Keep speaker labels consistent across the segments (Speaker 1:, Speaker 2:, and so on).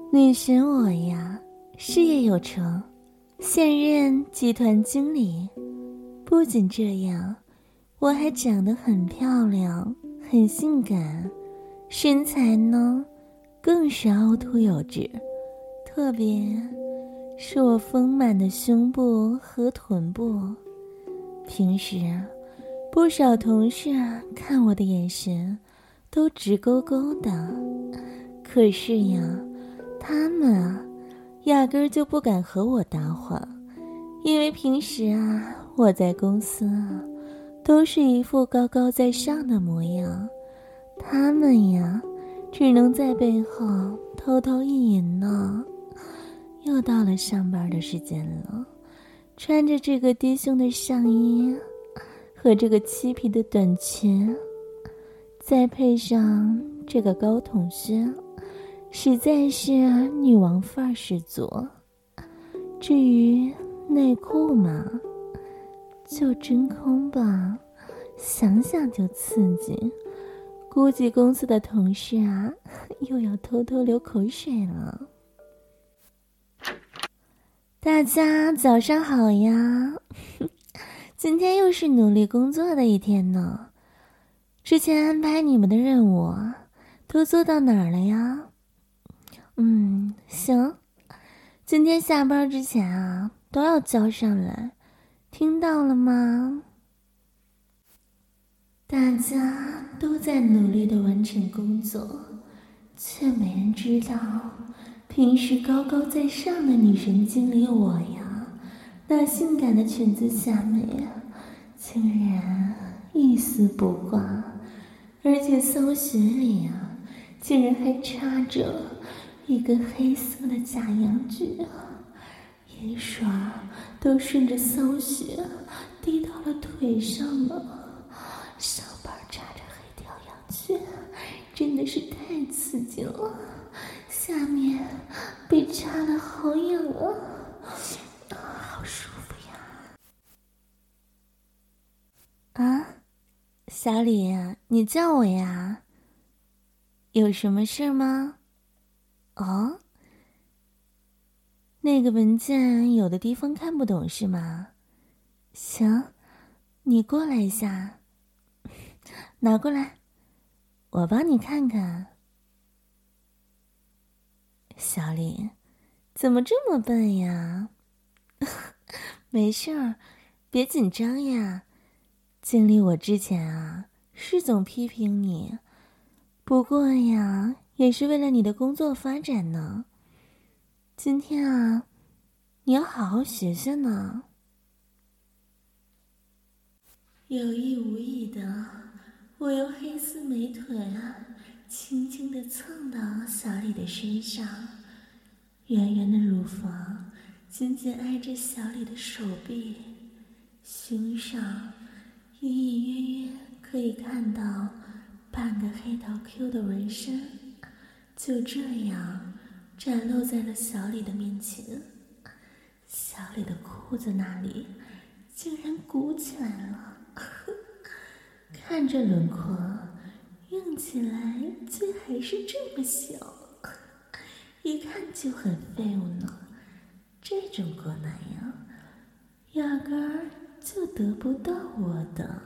Speaker 1: 女神我呀，事业有成，现任集团经理。不仅这样，我还长得很漂亮，很性感，身材呢更是凹凸有致，特别是我丰满的胸部和臀部。平时不少同事看我的眼神都直勾勾的，可是呀，他们压根儿就不敢和我搭话，因为平时我在公司都是一副高高在上的模样，他们呀只能在背后偷偷意淫呢。又到了上班的时间了，穿着这个低胸的上衣和这个漆皮的短裙，再配上这个高筒靴，实在是女王范儿十足。至于内裤嘛，就真空吧，想想就刺激，估计公司的同事又要偷偷流口水了。大家早上好呀，今天又是努力工作的一天呢。之前安排你们的任务都做到哪儿了呀？行，今天下班之前都要交上来，听到了吗？大家都在努力地完成工作，却没人知道，平时高高在上的女神经理我呀，那性感的裙子下面竟然一丝不挂，而且骚鞋里竟然还插着一根黑色的假阳具，银刷都顺着骚鞋滴到了腿上了。上班插着黑条阳具，真的是太刺激了，下面被插得好痒好舒服呀！小李，你叫我呀？有什么事吗？哦，那个文件有的地方看不懂是吗？行，你过来一下，拿过来，我帮你看看。小李，怎么这么笨呀？没事儿，别紧张呀。经理，我之前是总批评你，不过呀，也是为了你的工作发展呢。今天你要好好学学呢。有意无意的，我用黑丝美腿轻轻地蹭到小李的身上，圆圆的乳房紧紧挨着小李的手臂，胸上隐隐约约可以看到半个黑桃 Q 的纹身，就这样展露在了小李的面前。小李的裤子那里竟然鼓起来了，看着轮廓，用起来却还是这么小，一看就很废物呢。这种国男呀，压根儿就得不到我的。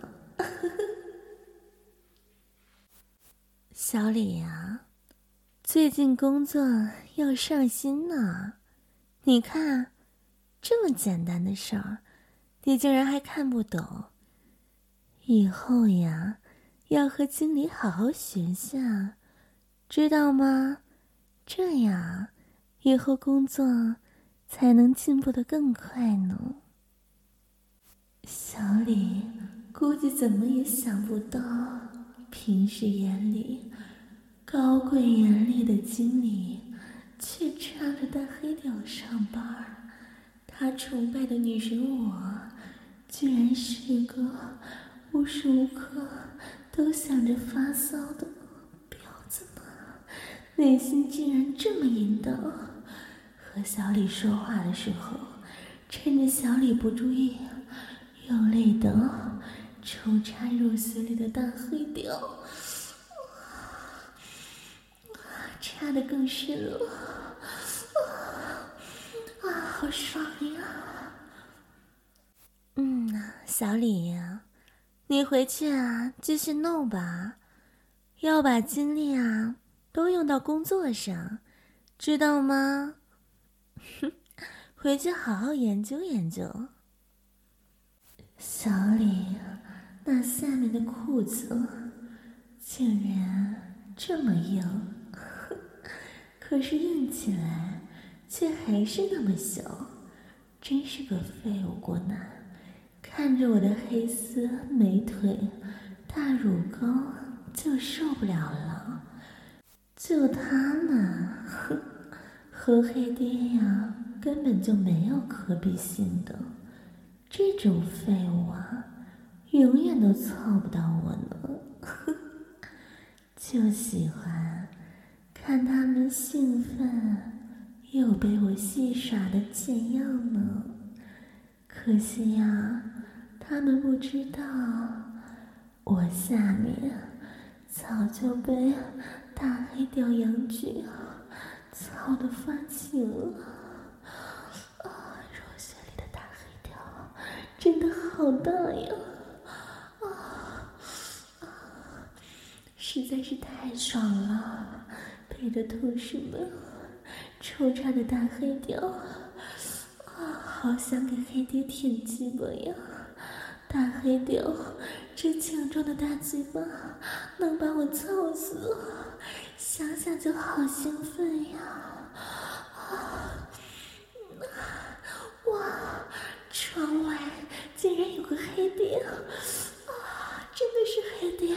Speaker 1: 小李呀，最近工作要上心呢。你看，这么简单的事儿，你竟然还看不懂。以后呀，要和经理好好学学，知道吗？这样，以后工作才能进步得更快呢。小李估计怎么也想不到，平时眼里高贵严厉的经理，却穿着大黑屌上班。他崇拜的女神我，居然是个无时无刻都想着发骚的婊子呢，内心竟然这么淫荡。和小李说话的时候，趁着小李不注意，用力的抽插肉丝里的大黑屌，插得更深了， 好爽呀！小李呀，你回去啊，继续弄吧，要把精力啊都用到工作上，知道吗？回去好好研究研究。小李，那下面的裤子竟然这么硬，可是硬起来却还是那么小，真是个废物国男。看着我的黑丝美腿大乳沟就受不了了，就他们和黑爹呀根本就没有可比性的，这种废物啊永远都操不到我呢。就喜欢看他们兴奋又被我戏耍的怎样呢。可惜呀，他们不知道我下面早就被大黑屌阳具操得发情了。肉穴里的大黑屌真的好大呀！实在是太爽了，陪着同事们抽插的大黑屌好想给黑爹舔鸡巴呀！大黑屌这强壮的大鸡巴能把我操死，想想就好兴奋呀！哇，窗外竟然有个黑爹真的是黑爹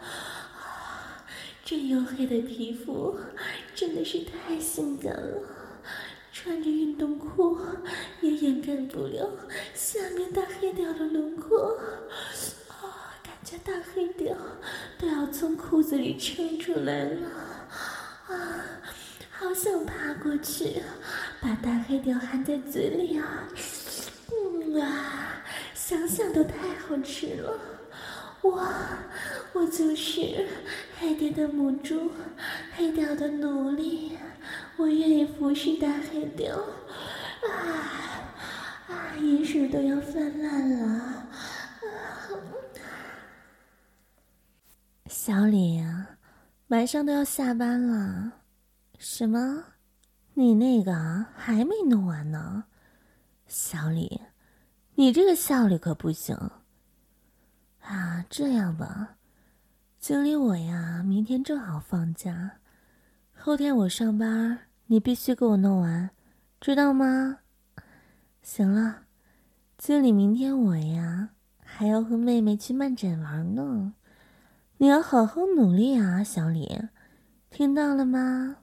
Speaker 1: 这黝黑的皮肤真的是太性感了，穿着运动裤也掩盖不了下面大黑屌的轮廓感觉大黑屌都要从裤子里撑出来了好想爬过去把大黑屌含在嘴里想想都太好吃了。我就是黑爹的母猪，黑屌的奴隶，我愿意服侍大黑屌饮水都要泛滥了小李啊，马上都要下班了。什么？你那个还没弄完呢？小李，你这个效率可不行这样吧，经理我呀明天正好放假，后天我上班，你必须给我弄完，知道吗？行了，经理明天我呀还要和妹妹去漫展玩呢，你要好好努力啊，小李，听到了吗？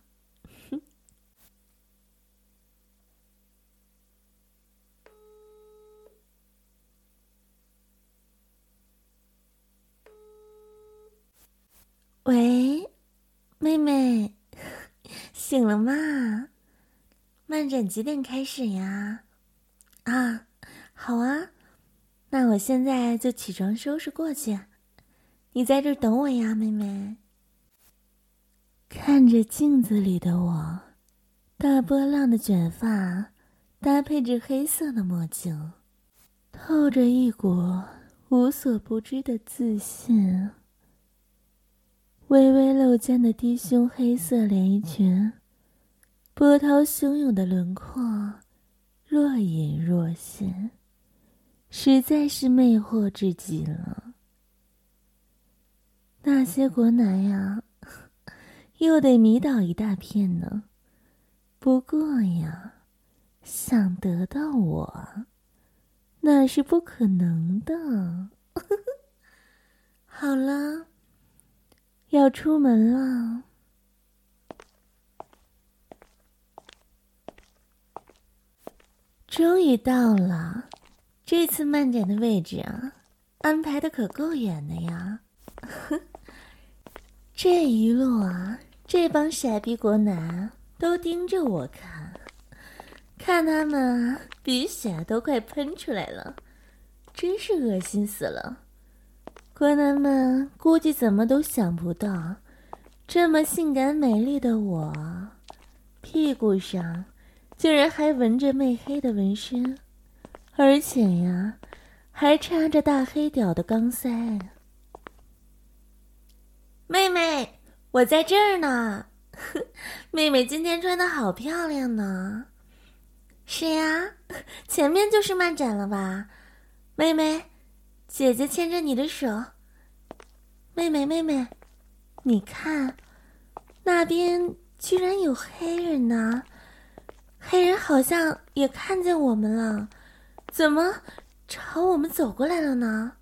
Speaker 1: 喂，妹妹，醒了吗？漫展几点开始呀？好啊，那我现在就起床收拾过去，你在这儿等我呀，妹妹。看着镜子里的我，大波浪的卷发搭配着黑色的墨镜，透着一股无所不知的自信。微微露肩的低胸黑色连衣裙，波涛汹涌的轮廓若隐若现，实在是魅惑至极了。那些国男呀，又得迷倒一大片呢。不过呀，想得到我，那是不可能的。好了，要出门了。终于到了，这次漫展的位置安排的可够远的呀。这一路这帮傻逼国男都盯着我看，看他们鼻血都快喷出来了，真是恶心死了。国男们估计怎么都想不到，这么性感美丽的我，屁股上竟然还纹着媚黑的纹身，而且呀，还插着大黑屌的钢塞。妹妹，我在这儿呢。妹妹今天穿的好漂亮呢。是呀，前面就是漫展了吧？妹妹，姐姐牵着你的手。妹妹，你看，那边居然有黑人呢。黑人好像也看见我们了，怎么朝我们走过来了呢？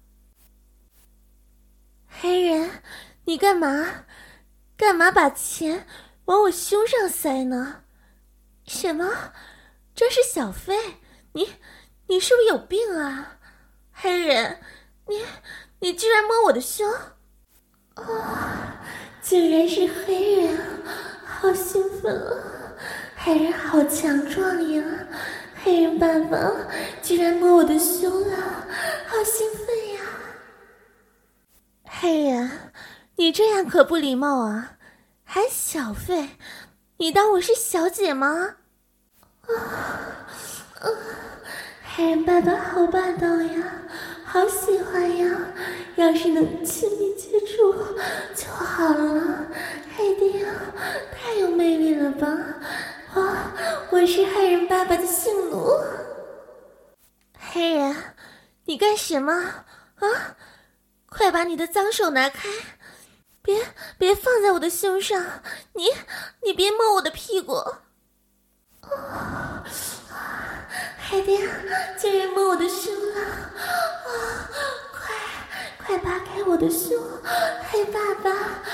Speaker 1: 黑人，你干嘛把钱往我胸上塞呢？什么？这是小费？你是不是有病啊？黑人，你居然摸我的胸！竟然是黑人，好兴奋啊！黑人好强壮呀！黑人爸爸居然摸我的胸了，好兴奋呀！黑人，你这样可不礼貌啊！还小费，你当我是小姐吗？黑人爸爸好霸道呀，好喜欢呀！要是能亲密接触就好了。黑爹，太有魅力了吧！我是黑人爸爸的性奴。黑人，你干什么啊？快把你的脏手拿开！别放在我的胸上！你别摸我的屁股！黑爹竟然摸我的胸了！快扒开我的胸，黑爸爸！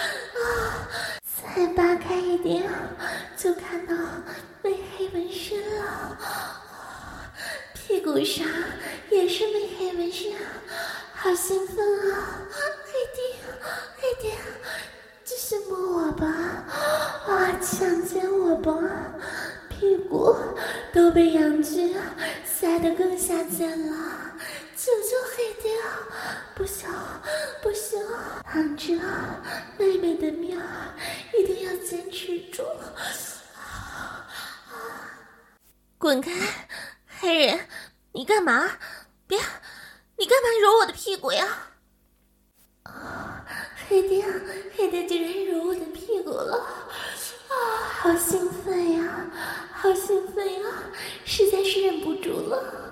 Speaker 1: 再扒开一点，就看到美黑纹身了。屁股上也是美黑纹身，好兴奋啊！黑爹，继续摸我吧！强奸我吧！屁股都被阳具塞得更下贱了，求求黑爹，不行，当着妹妹的面一定要坚持住！滚开，黑人，你干嘛？你干嘛揉我的屁股呀？黑爹竟然揉我的屁股了！好兴奋呀，实在是忍不住了。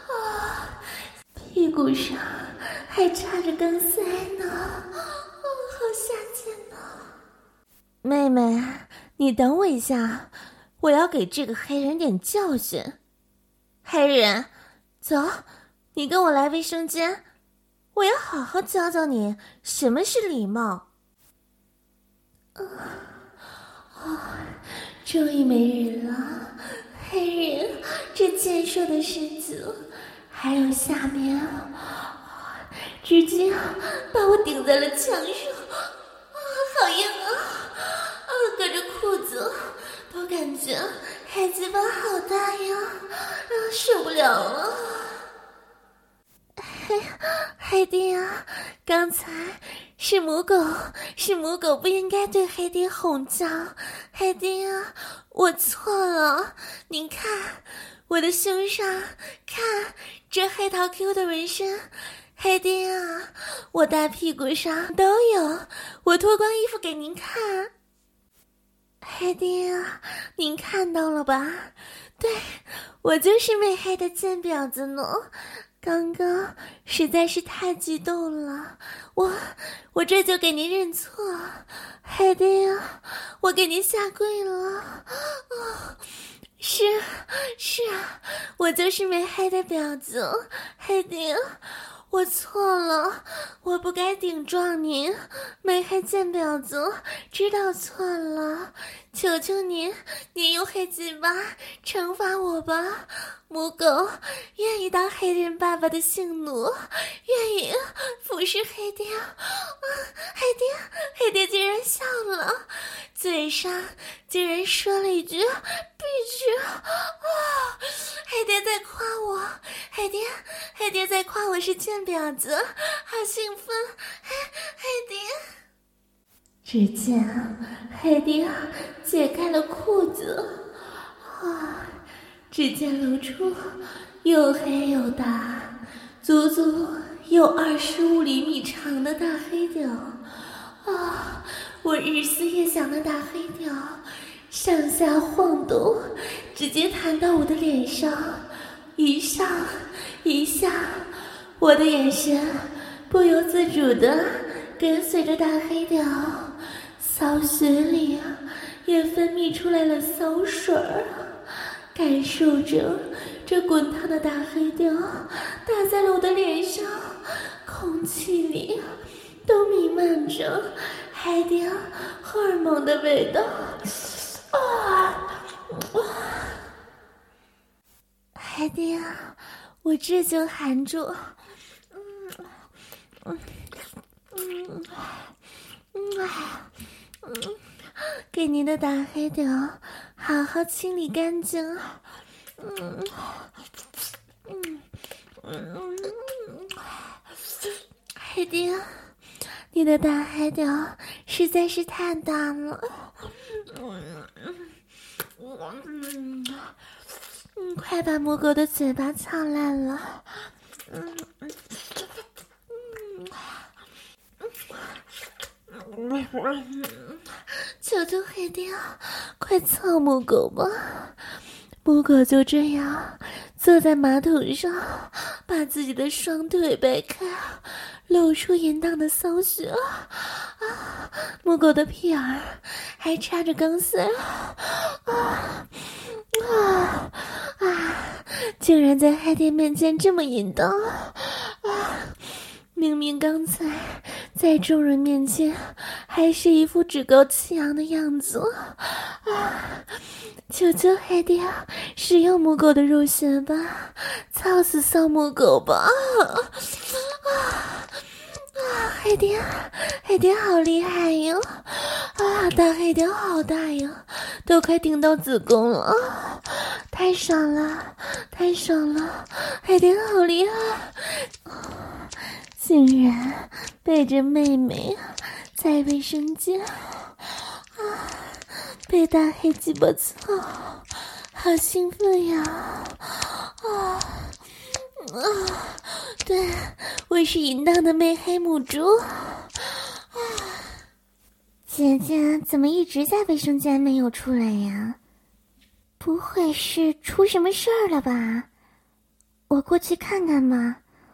Speaker 1: 屁股上还插着钢塞呢，好下贱呢！妹妹，你等我一下，我要给这个黑人点教训。黑人，走，你跟我来卫生间，我要好好教教你什么是礼貌。终于没人了，黑人，这健硕的身子，还有下面，直接把我顶在了墙上，好硬啊！隔着裤子都感觉黑鸡巴好大呀，受不了了。黑爹啊，刚才是母狗不应该对黑爹吼叫。黑爹啊，我错了。您看我的胸上，看这黑桃 Q 的纹身。黑爹啊，我大屁股上都有，我脱光衣服给您看。黑爹啊，您看到了吧？对，我就是美黑的贱婊子呢。刚刚实在是太激动了，我这就给您认错，黑爹啊，我给您下跪了。是啊，我就是美黑的婊子，黑爹，我错了，我不该顶撞您，美黑贱婊子，知道错了，求求您用黑鸡巴惩罚我吧。母狗愿意当黑人爸爸的性奴，愿意服侍黑爹。黑爹竟然笑了，嘴上竟然说了一句必须。黑爹在夸我，黑爹在夸我是贱婊子，好兴奋。黑爹，只见黑爹解开了裤子， 只见露出又黑又大，足足有25厘米长的大黑屌。我日思夜想的大黑屌上下晃动，直接弹到我的脸上，一上一下，我的眼神不由自主地跟随着大黑屌，骚穴里也分泌出来了骚水儿，感受着这滚烫的大黑屌打在了我的脸上，空气里都弥漫着海蝶荷尔蒙的味道。海蝶，我这就含住。给您的大黑屌好好清理干净。海蝶，你的大海屌实在是太大了。快把母狗的嘴巴操烂了。求求海蝶，快操母狗吧。母狗就这样坐在马桶上，把自己的双腿掰开，露出淫荡的骚穴。母狗的屁眼还插着钢丝，竟然在海蝶面前这么淫荡。明明刚才在众人面前还是一副趾高气扬的样子。求求海蝶使用母狗的入穴吧，操死骚母狗吧。海蝶好厉害哟！大海蝶好大呀，都快顶到子宫了，太爽了，太爽了！海蝶好厉害，竟然背着妹妹在卫生间被大黑鸡巴操，好兴奋呀！对，我是淫荡的媚黑母猪。姐姐怎么一直在卫生间没有出来呀？不会是出什么事儿了吧？我过去看看嘛。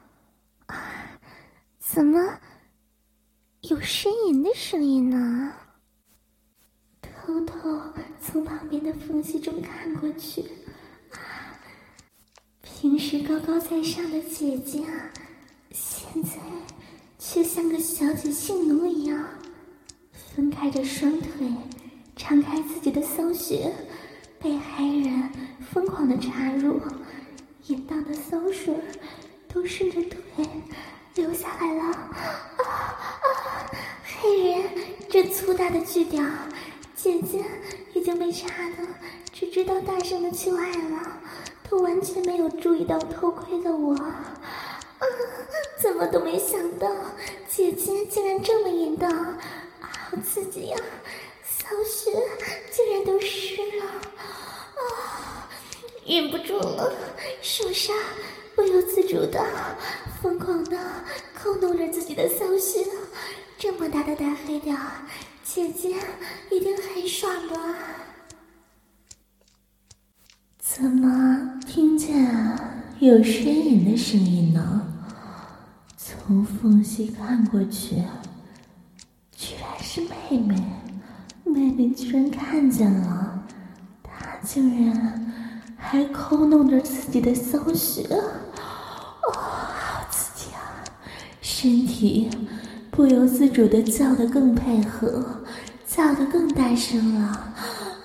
Speaker 1: 怎么有呻吟的声音呢？偷偷从旁边的缝隙中看过去，平时高高在上的姐姐现在却像个小姐性奴一样，分开着双腿，敞开自己的骚穴，被黑人疯狂地插入，淫荡的骚水都顺着腿流下来了。黑人这粗大的巨屌，姐姐已经被插的只知道大声的求爱了，都完全没有注意到偷窥的我。怎么都没想到姐姐竟然这么淫荡，好刺激呀！骚穴竟然都湿了，忍不住了，手上不由自主的疯狂的抠弄着自己的骚穴。这么大的大黑屌，姐姐一定很爽吧？怎么听见有呻吟的声音呢？从缝隙看过去，居然是妹妹。妹妹居然看见了，她竟然还抠弄着自己的骚穴。好刺激啊！身体不由自主地叫得更配合，叫得更大声了。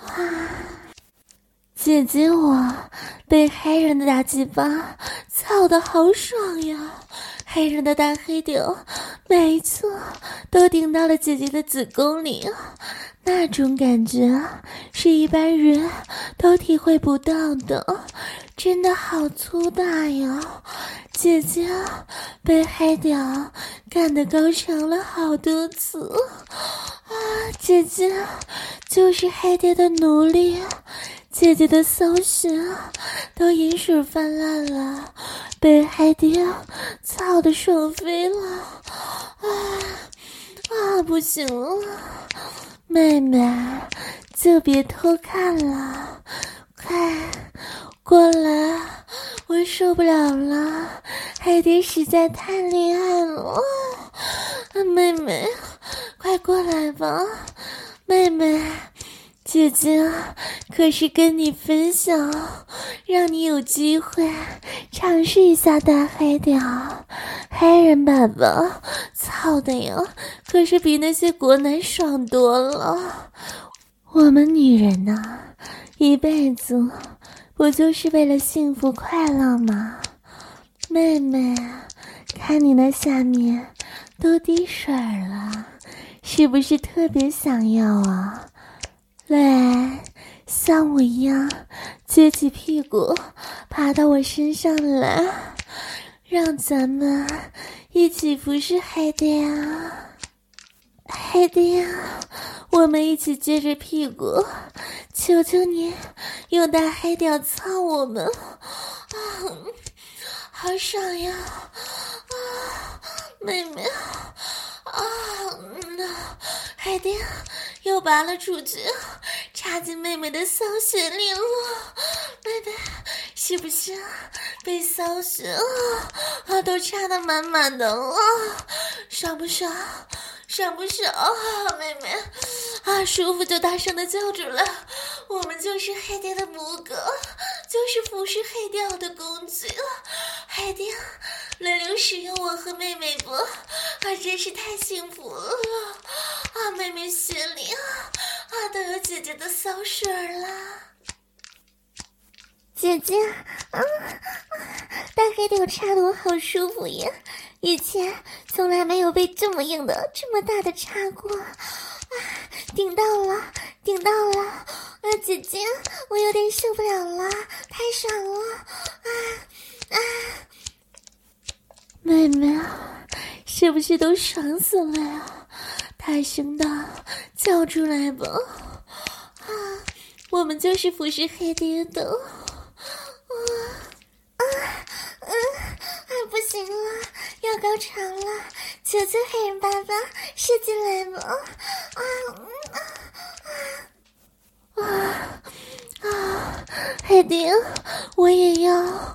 Speaker 1: 姐姐我被黑人的大鸡巴操得好爽呀！黑人的大黑屌每一次都顶到了姐姐的子宫里，那种感觉是一般人都体会不到的，真的好粗大呀！姐姐被黑屌干得高潮了好多次姐姐就是黑爹的奴隶， 姐姐的骚穴都饮水泛滥了，被海蝶操得爽飞了。不行了，妹妹就别偷看了，快过来，我受不了了，海蝶实在太厉害了。妹妹快过来吧，妹妹，姐姐可是跟你分享，让你有机会尝试一下大黑屌，黑人爸爸操的呀，可是比那些国男爽多了。我们女人呐，一辈子不就是为了幸福快乐吗？妹妹，看你那下面都滴水了，是不是特别想要啊？来，像我一样撅起屁股爬到我身上来，让咱们一起服侍海蝶啊！海蝶，我们一起撅着屁股，求求你用大海屌操我们好爽呀！妹妹海蝶又拔了出去，插进妹妹的骚穴里了。妹妹是不是被骚穴都插得满满的了？爽不爽？爽不爽？妹妹舒服就大声的叫出来。我们就是海蝶的母狗，就是服侍海钓的工具了。海蝶轮流使用我和妹妹不真是太幸福了妹妹血里都有姐姐的骚水了。姐姐大黑屌插得我好舒服呀，以前从来没有被这么硬的这么大的插过顶到了姐姐，我有点受不了了，太爽了妹妹是不是都爽死了呀？大声的叫出来吧我们就是服侍黑蝶的不行了，要高潮了，求求黑人爸爸射进来吧海蝶，我也要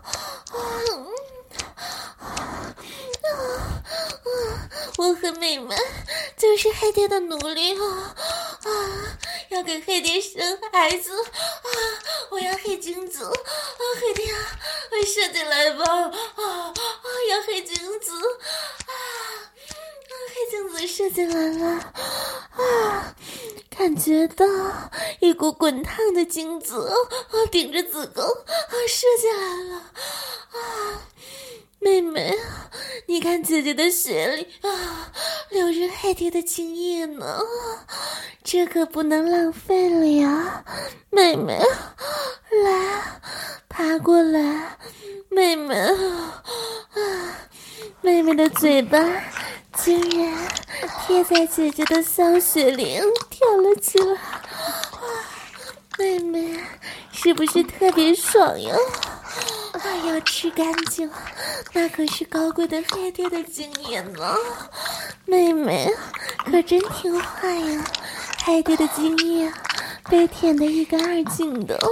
Speaker 1: 我和妹妹就是黑蝶的奴隶要给黑蝶生孩子我要黑精子黑蝶射进来吧要黑精子黑精子射进来了感觉到一股滚烫的精子顶着子宫射进来了妹妹，你看姐姐的血里流着海蝶的精液呢，这可不能浪费了呀！妹妹，来，爬过来，妹妹妹妹的嘴巴居然贴在姐姐的骚穴里跳了起来妹妹是不是特别爽呀？要吃干净，那可是高贵的黑蝶的经验呢。妹妹可真听话呀，海蝶的精液被舔得一干二净的。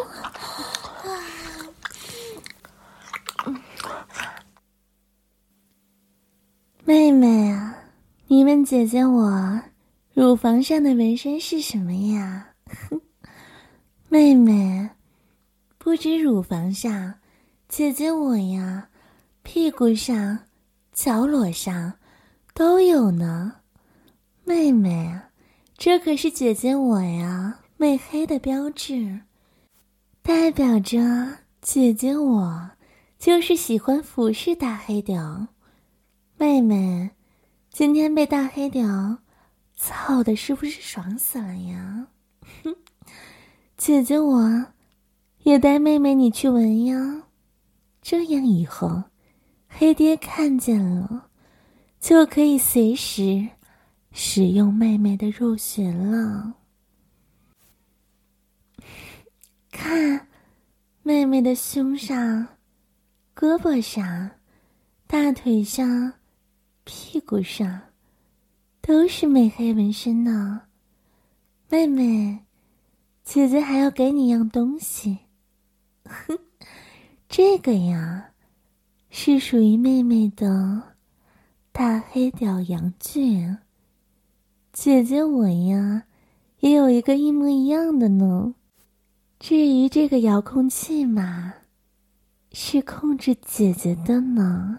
Speaker 1: 妹妹啊，你问姐姐我乳房上的纹身是什么呀？妹妹，不止乳房上，姐姐我呀，屁股上、脚裸上都有呢。妹妹，这可是姐姐我呀美黑的标志，代表着姐姐我就是喜欢服侍大黑屌。妹妹，今天被大黑屌操的是不是爽死了呀？姐姐我也带妹妹你去闻呀，这样以后黑爹看见了就可以随时使用妹妹的入穴了。 看，妹妹的胸上、胳膊上、大腿上、屁股上，都是美黑纹身呢。妹妹，姐姐还要给你样东西。哼，这个呀，是属于妹妹的大黑屌阳具。姐姐我呀，也有一个一模一样的呢。至于这个遥控器嘛，是控制姐姐的呢。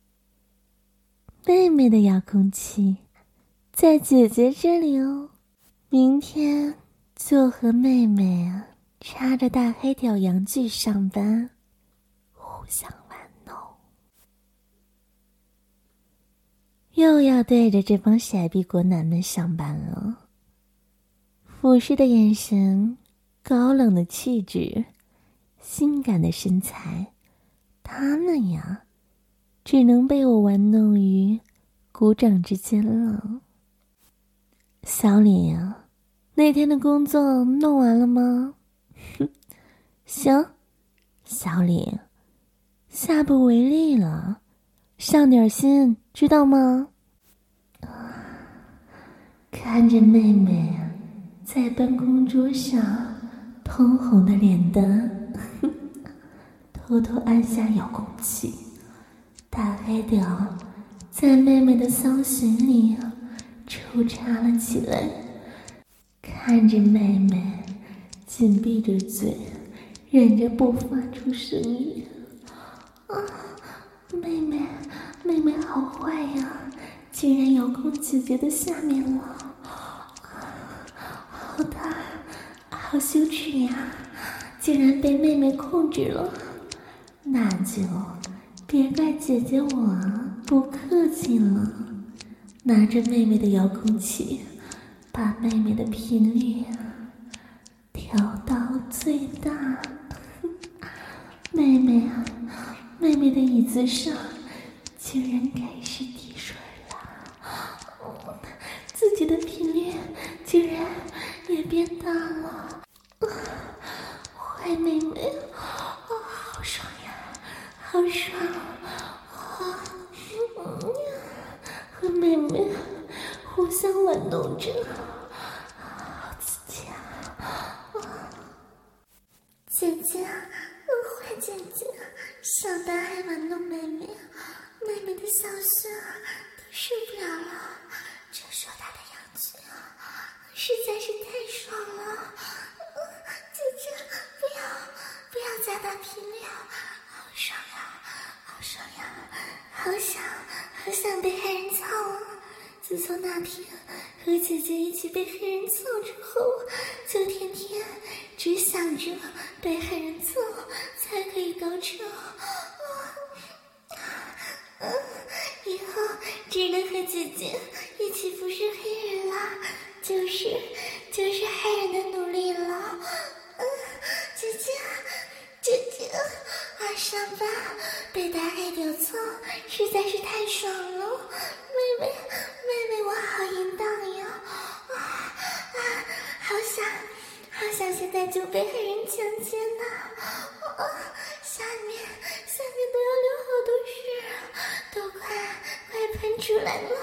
Speaker 1: 妹妹的遥控器在姐姐这里哦。明天就和妹妹插着大黑屌阳具上班，互相玩弄。又要对着这帮傻逼国男们上班了。俯视的眼神，高冷的气质，性感的身材，他们呀，只能被我玩弄于股掌之间了。小李呀，那天的工作弄完了吗？哼，行，小李，下不为例了，上点心，知道吗？看着妹妹在办公桌上通红的脸蛋，偷偷按下遥控器，大黑屌在妹妹的骚穴里抽插了起来。看着妹妹紧闭着嘴，忍着不发出声音。妹妹好坏呀，竟然遥控姐姐的下面了。好大，好羞耻呀，竟然被妹妹控制了。那就别怪姐姐我不客气了，拿着妹妹的遥控器，把妹妹的频率调到最大。妹妹的椅子上竟然开始滴水了，自己的频率竟然也变大了。坏妹妹，好爽呀，好爽！和妹妹互相玩弄着，好刺激啊！姐姐，坏姐姐，上班还玩弄妹妹，妹妹的小穴都受不了了。这硕大的阳具实在是太爽了。姐姐，不要加大频率，好爽呀，好爽呀，好想被黑人操啊！自从那天和姐姐一起被黑人操之后，就天天只想着被黑人操才可以高潮。以后只能和姐姐一起服侍黑人啦，就是黑人的奴隶了。姐姐，上班被大黑屌操实在是太爽了。妹妹，我好淫荡呀！好想现在就被黑人强奸呐！下面都要流好多水啊，都快喷出来了！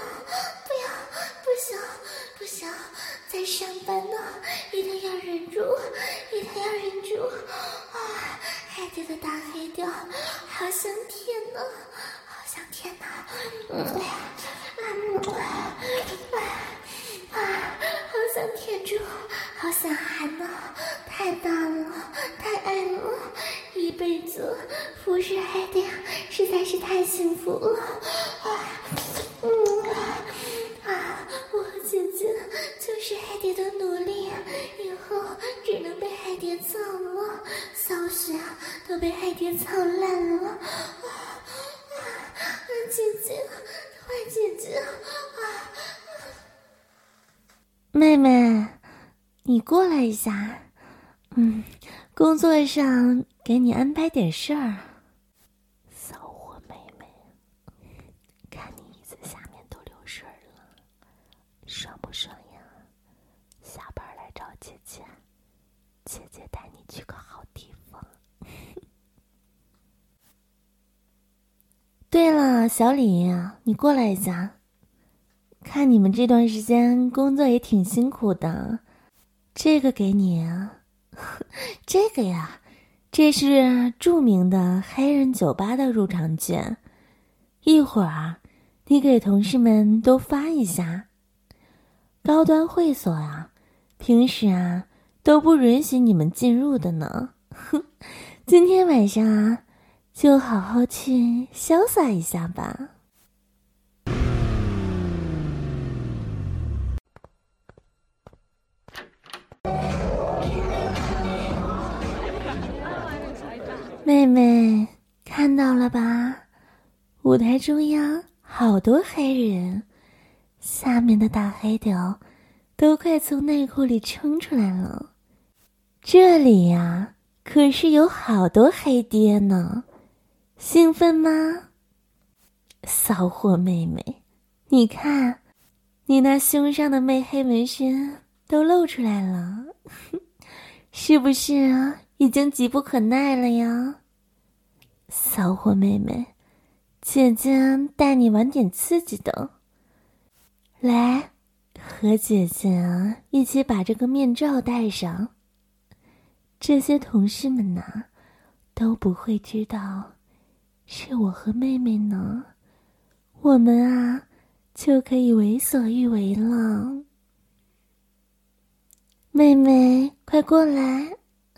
Speaker 1: 不行，在上班呢，一定要忍住！海底的大黑屌，好想舔呐！好想舔住，好想含呐！太大了，太爱了，一辈子服侍海底实在是太幸福了。我和姐姐就是海底的奴隶，以后只能被海底操了，骚穴都被海底操烂了。姐姐，坏姐姐！妹妹，你过来一下。工作上给你安排点事儿。骚货妹妹，看你椅子下面都流水了，爽不爽呀？下班来找姐姐，姐姐带你去个好呀，小李呀，你过来一下。看你们这段时间工作也挺辛苦的，这个给你啊。这个呀，这是著名的黑人酒吧的入场券，一会儿啊，你给同事们都发一下。高端会所啊，平时啊都不允许你们进入的呢。今天晚上啊，就好好去潇洒一下吧。妹妹，看到了吧？舞台中央好多黑人，下面的大黑屌都快从内裤里冲出来了。这里呀，可是有好多黑爹呢，兴奋吗？骚货妹妹，你看，你那胸上的媚黑纹身都露出来了，是不是啊？已经急不可耐了呀。骚货妹妹，姐姐带你玩点刺激的。来，和姐姐一起把这个面罩戴上。这些同事们呐，都不会知道是我和妹妹呢，我们啊就可以为所欲为了。妹妹，快过来。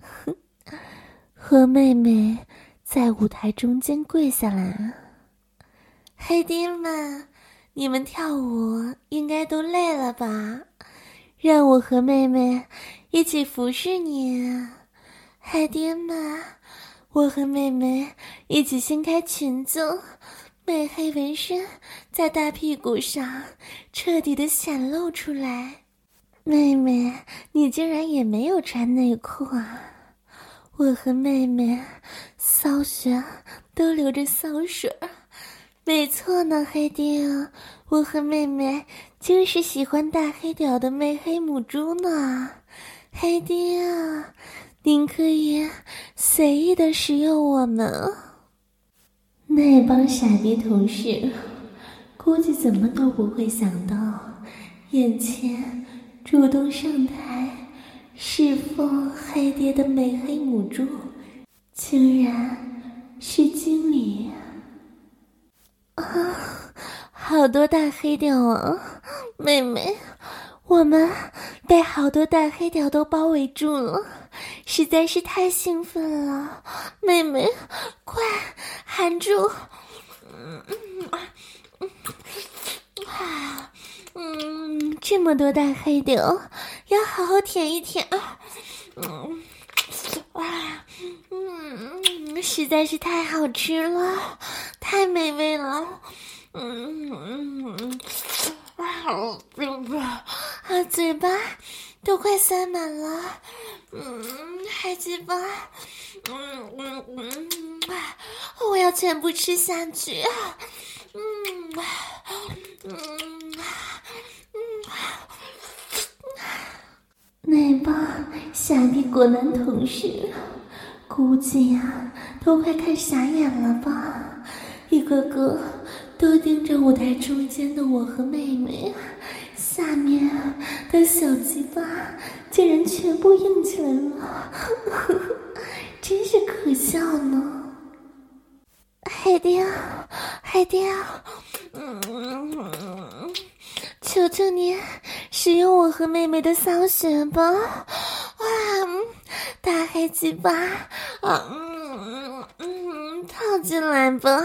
Speaker 1: 和妹妹在舞台中间跪下来。黑爹们，你们跳舞应该都累了吧？让我和妹妹一起服侍你。黑爹们，我和妹妹一起掀开裙子，媚黑纹身在大屁股上彻底的显露出来。妹妹，你竟然也没有穿内裤啊！我和妹妹骚穴都流着骚水。没错呢，黑爹，我和妹妹就是喜欢大黑屌的媚黑母猪呢。黑爹，您可以随意的使用我们。那帮傻逼同事估计怎么都不会想到，眼前主动上台侍奉黑爹的美黑母猪竟然是经理啊！好多大黑屌啊！妹妹，我们被好多大黑屌都包围住了，实在是太兴奋了。妹妹，快含住！这么多大黑屌，要好好舔一舔啊！实在是太好吃了，太美味了。嘴巴都快塞满了。还鸡巴，我要全部吃下去。那帮傻逼国男同事估计呀都快看傻眼了吧，一个个都盯着舞台中间的我和妹妹，下面的小鸡巴竟然全部硬起来了，真是可笑呢。黑爹，黑爹，求求你使用我和妹妹的骚穴吧！大黑鸡巴，套进来吧！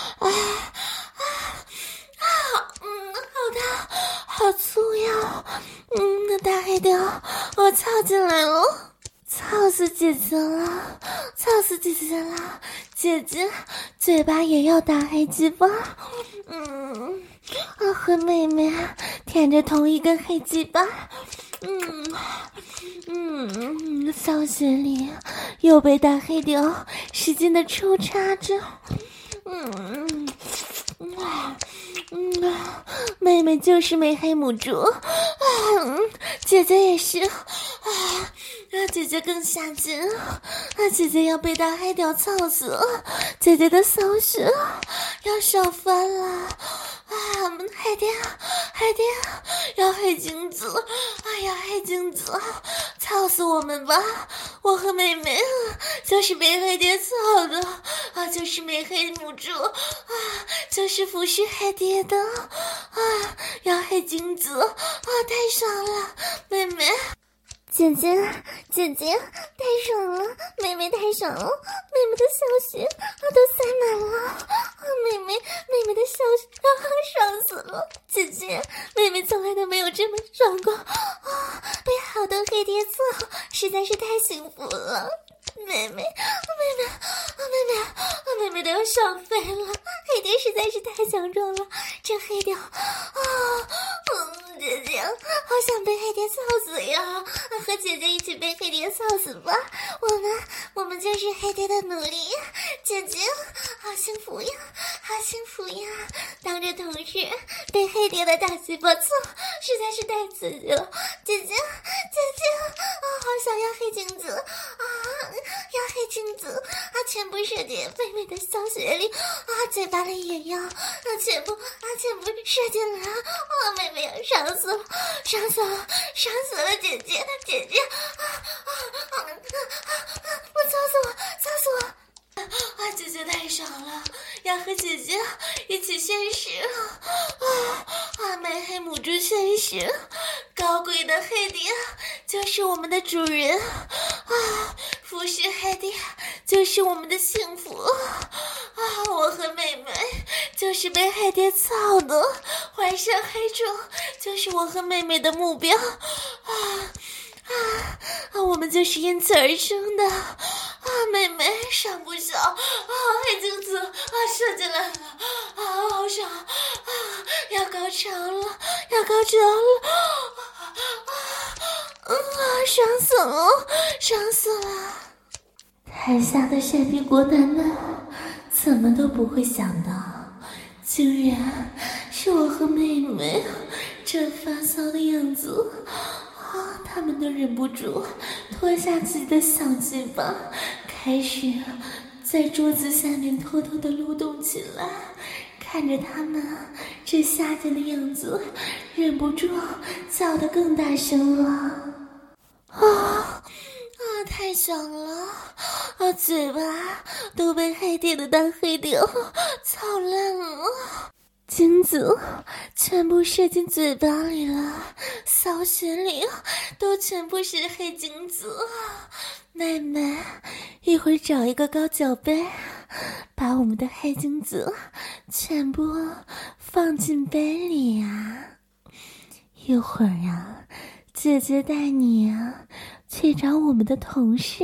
Speaker 1: 好大，好粗呀！那大黑屌，我操进来了！操死姐姐了！操死姐姐了！姐姐嘴巴也要大黑鸡巴。和妹妹舔着同一根黑鸡巴。骚穴里又被大黑屌使劲的抽插着。妹妹就是美黑母猪，姐姐也是。 姐姐更下贱，姐姐要被大黑屌操死，姐姐的骚穴要烧翻了，黑爹要黑精子，要黑精子，操死我们吧！我和妹妹就是被黑爹操的，就是没黑母猪，就是服侍黑爹的，要黑精子，太爽了，妹妹。
Speaker 2: 姐姐太爽了，妹妹太爽了，妹妹的小穴都塞满了，妹妹的小穴爽死了，姐姐，妹妹从来都没有这么爽过，被好多黑爹伺候，实在是太幸福了。妹妹都要爽飞了，黑爹实在是太强壮了，这黑屌姐姐好想被黑爹操死呀，和姐姐一起被黑爹操死吧，我们就是黑爹的奴隶，姐姐好幸福呀，好幸福呀，当着同事被黑爹的大嘴巴操实在是太刺激了，姐姐好想要黑精子要黑精子全部射进妹妹的小穴里嘴巴里也要全部射进来妹妹要伤死了，姐姐我操死我
Speaker 1: 姐姐太爽了，要和姐姐一起宣誓美黑母猪宣誓，高贵的黑爹就是我们的主人服侍黑爹就是我们的幸福我和妹妹就是被黑爹操的，怀上黑猪就是我和妹妹的目标我们就是因此而生的妹妹上不小黑精子射进来了好爽要高潮了爽死了！台下的帅逼国男们怎么都不会想到，竟然是我和妹妹这发骚的样子他们都忍不住脱下自己的小鸡巴，开始在桌子下面偷偷的撸动起来，看着他们这下贱的样子，忍不住叫得更大声了太爽了嘴巴都被黑爹的大黑屌操烂了，精子全部射进嘴巴里了，骚穴里都全部是黑精子妹妹一会儿找一个高脚杯，把我们的黑精子全部放进杯里一会儿姐姐带你去找我们的同事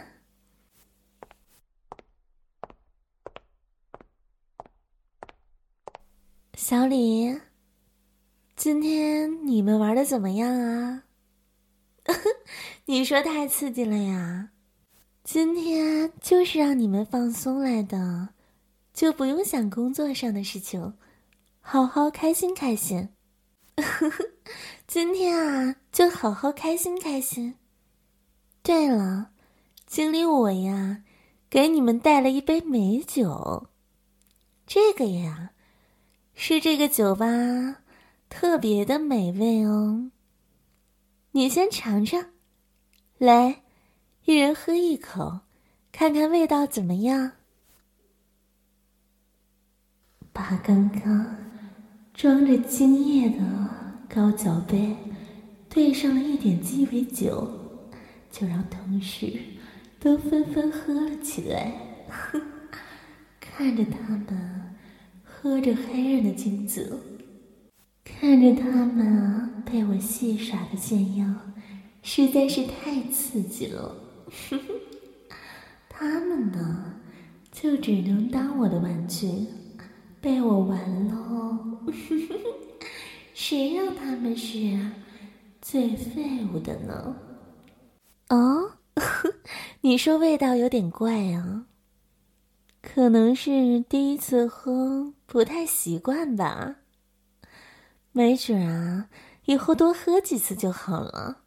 Speaker 1: 小李，今天你们玩的怎么样啊？你说太刺激了呀？今天就是让你们放松来的，就不用想工作上的事情，好好开心开心。今天就好好开心开心。对了，经理我呀，给你们带了一杯美酒。这个呀，是这个酒吧特别的美味哦。你先尝尝，来，一人喝一口，看看味道怎么样。把刚刚装着精液的高脚杯兑上了一点鸡尾酒，就让同事都纷纷喝了起来。看着他们喝着黑人的精子，看着他们被我戏耍的贱样，实在是太刺激了。他们呢，就只能当我的玩具，被我玩喽。谁让他们是最废物的呢？你说味道有点怪啊？可能是第一次喝不太习惯吧，没准以后多喝几次就好了。